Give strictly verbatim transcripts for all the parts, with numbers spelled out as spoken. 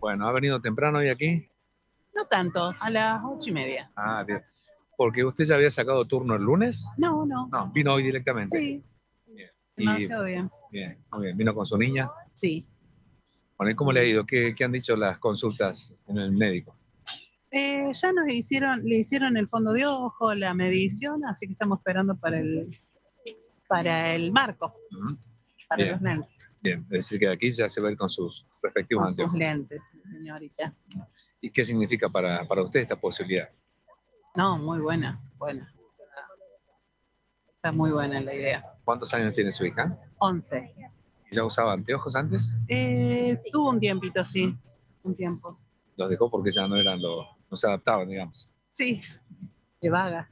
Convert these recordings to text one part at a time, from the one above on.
Bueno, ¿ha venido temprano hoy aquí? No tanto, a las ocho y media. Ah, bien. ¿Porque usted ya había sacado turno el lunes? No, no. No, vino hoy directamente. Sí, Bien. Y, demasiado bien. bien, muy bien. ¿Vino con su niña? Sí. Bueno, ¿y cómo le ha ido? ¿Qué, qué han dicho las consultas en el médico? Eh, ya nos hicieron, le hicieron el fondo de ojo, la medición, así que estamos esperando para el, para el marco, Ujú. para Bien, los lentes. bien. Es decir, que de aquí ya se va a ir con sus respectivos Con sus anteojos. lentes, señorita. ¿Y qué significa para, para usted esta posibilidad? No, muy buena, buena. Está muy buena la idea. ¿Cuántos años tiene su hija? Once. ¿Y ya usaba anteojos antes? Eh, tuvo un tiempito, sí. Un tiempo. Los dejó porque ya no eran los, no se adaptaban, digamos. Sí, de vaga.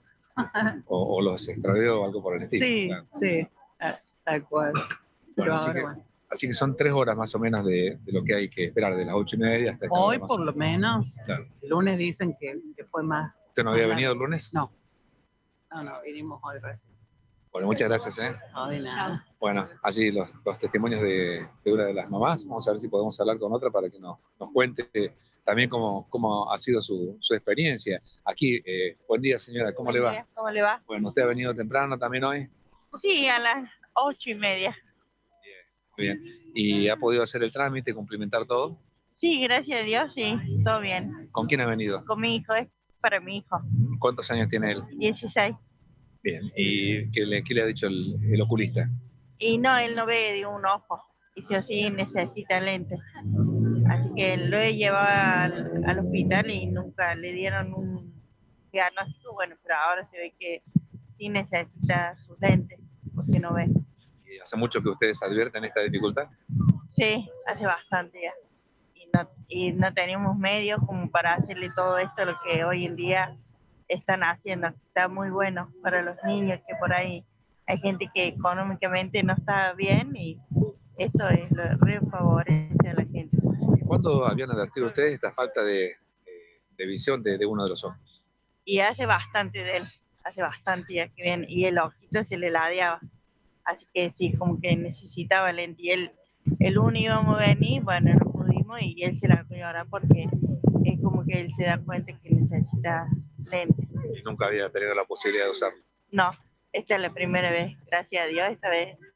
O, o los extravió o algo por el estilo. Sí, Claro. sí, tal, tal cual. Bueno, Pero así ahora, que, bueno. así que son tres horas más o menos de, de lo que hay que esperar, de las ocho y media hasta esta Hoy hora más o por lo menos. menos. Claro. El lunes dicen que, que fue más. ¿Usted no más había largo. venido el lunes? No, no, no, vinimos hoy recién. Bueno, muchas gracias. ¿eh? No, de nada. Bueno, allí los, los testimonios de, de una de las mamás. Vamos a ver si podemos hablar con otra para que nos, nos cuente también cómo, cómo ha sido su, su experiencia. Aquí, eh, buen día señora, ¿cómo Buen le va? día, ¿cómo le va? Bueno, ¿usted ha venido temprano también hoy? Sí, a las ocho y media. Muy bien. ¿Y ha podido hacer el trámite, cumplimentar todo? Sí, gracias a Dios, sí, todo bien. ¿Con quién ha venido? Con mi hijo, es para mi hijo, ¿Cuántos años tiene él? dieciséis. Bien. ¿Y qué le, qué le ha dicho el, el oculista? Y no, él no ve de un ojo, y sí o sí necesita lentes. Así que lo he llevado al, al hospital y nunca le dieron un diagnóstico, bueno, pero ahora se ve que sí necesita sus lentes, porque no ve. ¿Y hace mucho que ustedes advierten esta dificultad? Sí, hace bastante ya. Y no, y no tenemos medios como para hacerle todo esto, lo que hoy en día están haciendo. Está muy bueno para los niños, que por ahí hay gente que económicamente no está bien y esto es lo re favorece a la gente. ¿Y cuándo habían advertido ustedes esta falta de, de, de visión de, de uno de los ojos? Y hace bastante de él, hace bastante ya que ven, y el ojito se le ladeaba. Así que sí, como que necesitaba lente. Y él, el uno íbamos a venir, bueno, no pudimos y él se la cogió ahora porque es como que él se da cuenta que necesita lente. Y nunca había tenido la posibilidad de usarlo. No, esta es la primera vez, gracias a Dios, esta vez